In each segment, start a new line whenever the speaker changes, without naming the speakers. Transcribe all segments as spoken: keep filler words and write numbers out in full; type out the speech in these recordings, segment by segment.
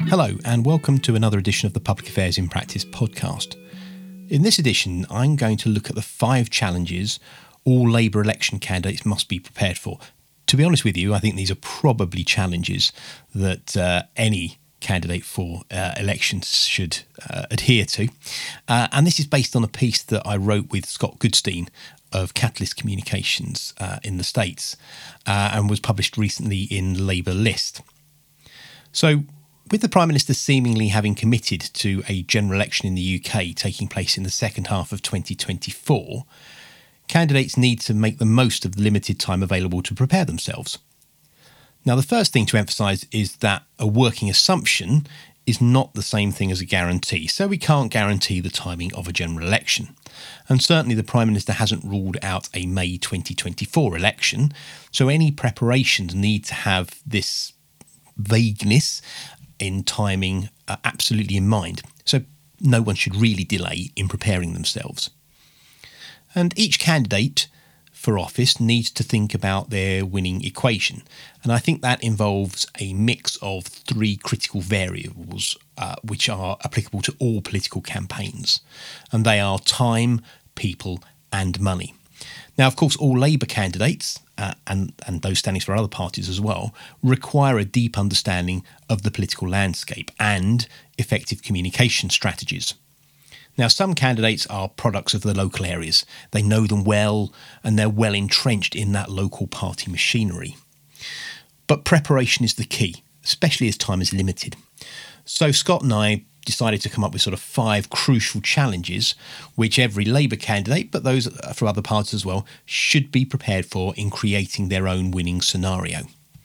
Hello, and welcome to another edition of the Public Affairs in Practice podcast. In this edition, I'm going to look at the five challenges all Labour election candidates must be prepared for. To be honest with you, I think these are probably challenges that uh, any candidate for uh, elections should uh, adhere to. Uh, and this is based on a piece that I wrote with Scott Goodstein of Catalyst Communications uh, in the States uh, and was published recently in Labour List. So, with the Prime Minister seemingly having committed to a general election in the U K taking place in the second half of twenty twenty-four, candidates need to make the most of the limited time available to prepare themselves. Now, the first thing to emphasise is that a working assumption is not the same thing as a guarantee, so we can't guarantee the timing of a general election. And certainly the Prime Minister hasn't ruled out a May twenty twenty-four election, so any preparations need to have this vagueness in timing uh, absolutely in mind. So no one should really delay in preparing themselves. And each candidate for office needs to think about their winning equation. And I think that involves a mix of three critical variables uh, which are applicable to all political campaigns. And they are time, people and money. Now, of course, all Labour candidates, uh, and, and those standing for other parties as well, require a deep understanding of the political landscape and effective communication strategies. Now, some candidates are products of the local areas. They know them well and they're well entrenched in that local party machinery. But preparation is the key, especially as time is limited. So Scott and I decided to come up with sort of five crucial challenges which every Labour candidate, but those from other parties as well, should be prepared for in creating their own winning scenario.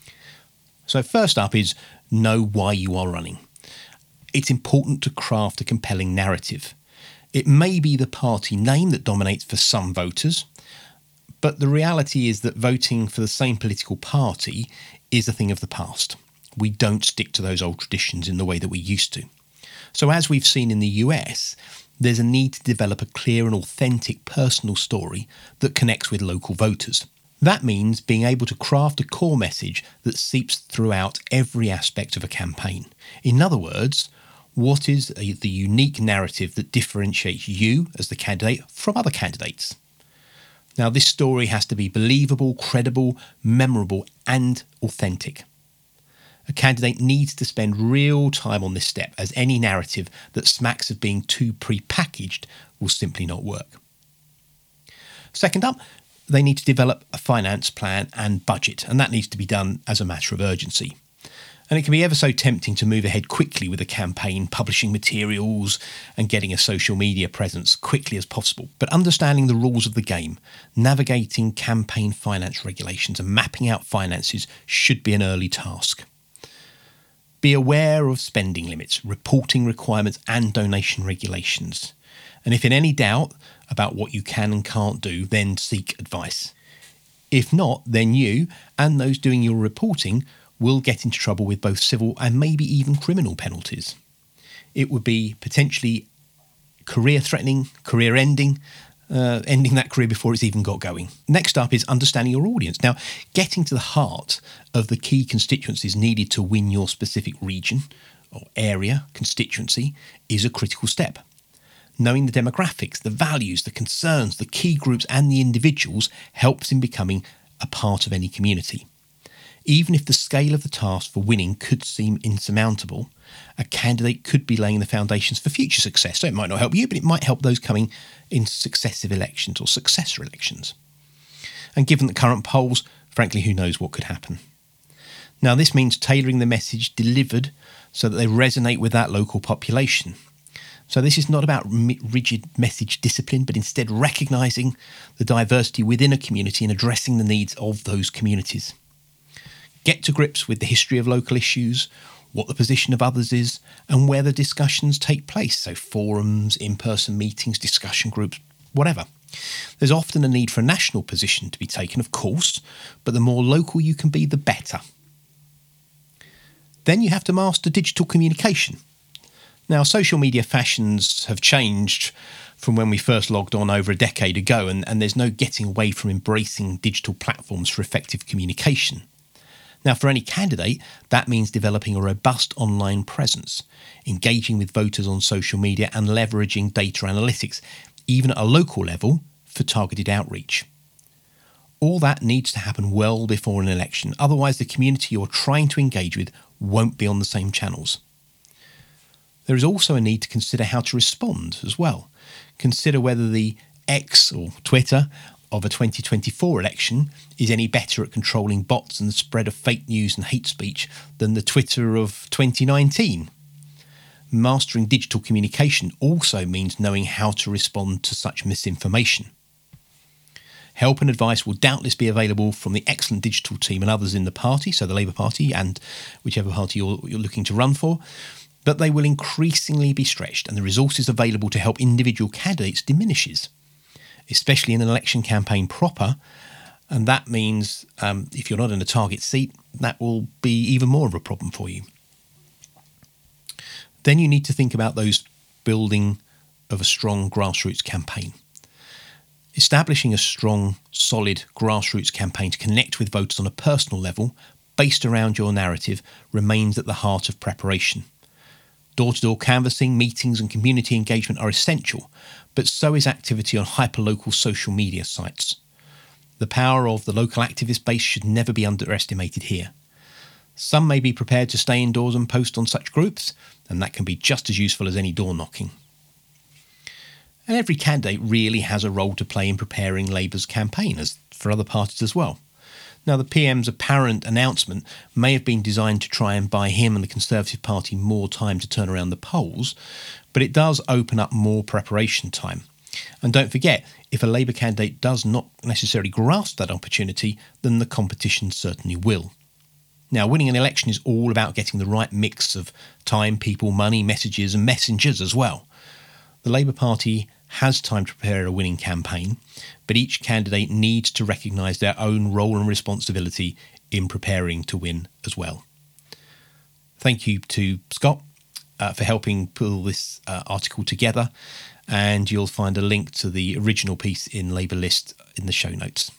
So first up is know why you are running. It's important to craft a compelling narrative. It may be the party name that dominates for some voters, but the reality is that voting for the same political party is a thing of the past. We don't stick to those old traditions in the way that we used to. So as we've seen in the U S, there's a need to develop a clear and authentic personal story that connects with local voters. That means being able to craft a core message that seeps throughout every aspect of a campaign. In other words, what is a, the unique narrative that differentiates you as the candidate from other candidates? Now, this story has to be believable, credible, memorable and authentic. A candidate needs to spend real time on this step, as any narrative that smacks of being too pre-packaged will simply not work. Second up, they need to develop a finance plan and budget, and that needs to be done as a matter of urgency. And it can be ever so tempting to move ahead quickly with a campaign, publishing materials and getting a social media presence quickly as possible. But understanding the rules of the game, navigating campaign finance regulations and mapping out finances should be an early task. Be aware of spending limits, reporting requirements and donation regulations. And if in any doubt about what you can and can't do, then seek advice. If not, then you and those doing your reporting will get into trouble with both civil and maybe even criminal penalties. It would be potentially career-threatening, career-ending, uh, ending that career before it's even got going. Next up is understanding your audience. Now, getting to the heart of the key constituencies needed to win your specific region or area, constituency, is a critical step. Knowing the demographics, the values, the concerns, the key groups and the individuals helps in becoming a part of any community. Even if the scale of the task for winning could seem insurmountable, a candidate could be laying the foundations for future success. So it might not help you, but it might help those coming in successive elections or successor elections. And given the current polls, frankly, who knows what could happen. Now, this means tailoring the message delivered so that they resonate with that local population. So this is not about rigid message discipline, but instead recognising the diversity within a community and addressing the needs of those communities. Get to grips with the history of local issues, what the position of others is, and where the discussions take place. So forums, in-person meetings, discussion groups, whatever. There's often a need for a national position to be taken, of course, but the more local you can be, the better. Then you have to master digital communication. Now, social media fashions have changed from when we first logged on over a decade ago, and, and there's no getting away from embracing digital platforms for effective communication. Now, for any candidate, that means developing a robust online presence, engaging with voters on social media and leveraging data analytics, even at a local level, for targeted outreach. All that needs to happen well before an election, otherwise the community you're trying to engage with won't be on the same channels. There is also a need to consider how to respond as well. Consider whether the X, or Twitter, of a twenty twenty-four election is any better at controlling bots and the spread of fake news and hate speech than the Twitter of twenty nineteen. Mastering digital communication also means knowing how to respond to such misinformation. Help and advice will doubtless be available from the excellent digital team and others in the party, so the Labour Party and whichever party you're, you're looking to run for, but they will increasingly be stretched and the resources available to help individual candidates diminishes, especially in an election campaign proper, and that means um, if you're not in a target seat, that will be even more of a problem for you. Then you need to think about those building of a strong grassroots campaign. Establishing a strong, solid grassroots campaign to connect with voters on a personal level, based around your narrative, remains at the heart of preparation. Door-to-door canvassing, meetings and community engagement are essential, but so is activity on hyperlocal social media sites. The power of the local activist base should never be underestimated here. Some may be prepared to stay indoors and post on such groups, and that can be just as useful as any door knocking. And every candidate really has a role to play in preparing Labour's campaign, as for other parties as well. Now, the P M's apparent announcement may have been designed to try and buy him and the Conservative Party more time to turn around the polls, but it does open up more preparation time. And don't forget, if a Labour candidate does not necessarily grasp that opportunity, then the competition certainly will. Now, winning an election is all about getting the right mix of time, people, money, messages and messengers as well. The Labour Party has time to prepare a winning campaign, but each candidate needs to recognise their own role and responsibility in preparing to win as well. Thank you to Scott uh, for helping pull this uh, article together, and you'll find a link to the original piece in Labour List in the show notes.